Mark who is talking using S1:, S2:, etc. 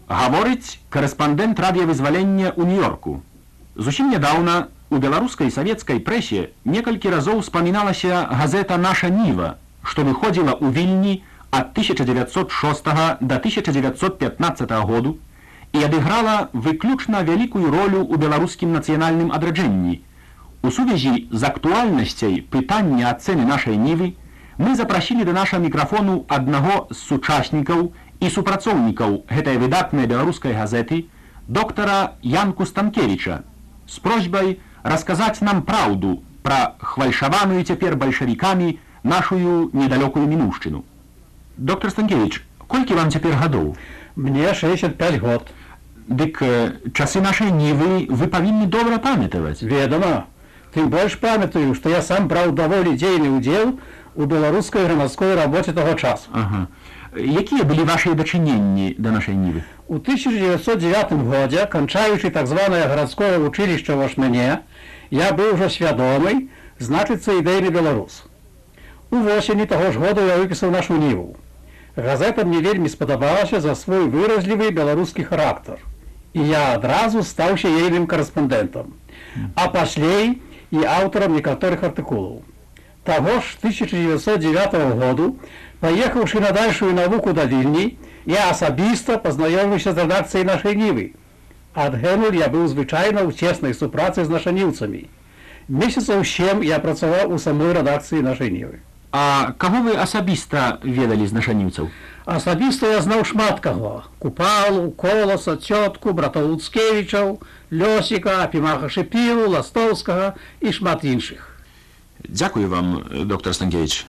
S1: Гаворыць корэспандэнт радыёвызвалення ў Нью-Йорку. Зусім нядаўна у беларускай савецкай прэсе некалькі разоў спаміналася газета «Наша Ніва», што выходзіла ў Вільні ад 1906 до 1915 году і адыграла выключна вялікую ролю ў беларускім нацыянальным адраджэнні. У сувязі з актуальнасцяй пытання ацэны нашай Нівы мы запрасілі да нашага мікрафону аднаго з сучаснікаў і супрацоўнікаў гэтай выдатнай беларускай газеты, доктара Янку Станкевіча, з просьбай расказаць нам праўду пра хвальшаваную цяпер бальшавікамі нашую недалёкую мінуўшчыну. Доктор Станкевіч, колькі вам цяпер гадоў?
S2: Мне 65 год.
S1: Дык часы нашай Нівы вы павінны добра памятаваць.
S2: Ведома. Тым больш памятаю, што я сам браў даволі дзейны ўдзел у беларускай грамадской рабоце таго часу.
S1: Ага. Якія былі вашыя дачыненні да нашай Нівы?
S2: У 1909 годзе, канчаючы так званае гарадское вучылішча ў Ашмяне, я быў ужо свядомы, значыцца ідэйны беларус. У восені таго ж года я выпісаў нашу Ніву. Газета мне вельмі спадабалася за свой выразлівы беларускі характар. І я адразу стаўся ейным корэспандэнтам, а паслей і аўтарам некаторых артыкулаў. Таго ж 1909 году, паехаўшы на дальшую навуку да Вільні, я асабіста пазнаёміўся з рэдакцыяй нашай Нівы. Адгэтуль я быў звычайна ў цеснай супрацы з нашаніўцамі. Месяцаў 7 я працаваў у самой рэдакцыі нашай Нівы.
S1: А каго вы асабіста ведалі з нашаніўцаў?
S2: Асабіста я знаў шмат каго. Купалу, Коласа, Цётку, братоў Луцкевічаў, Лёсіка, Апімаха Шыпілу, Ластоўскага і шмат іншых.
S1: Дзякую вам, доктор Станкевіч.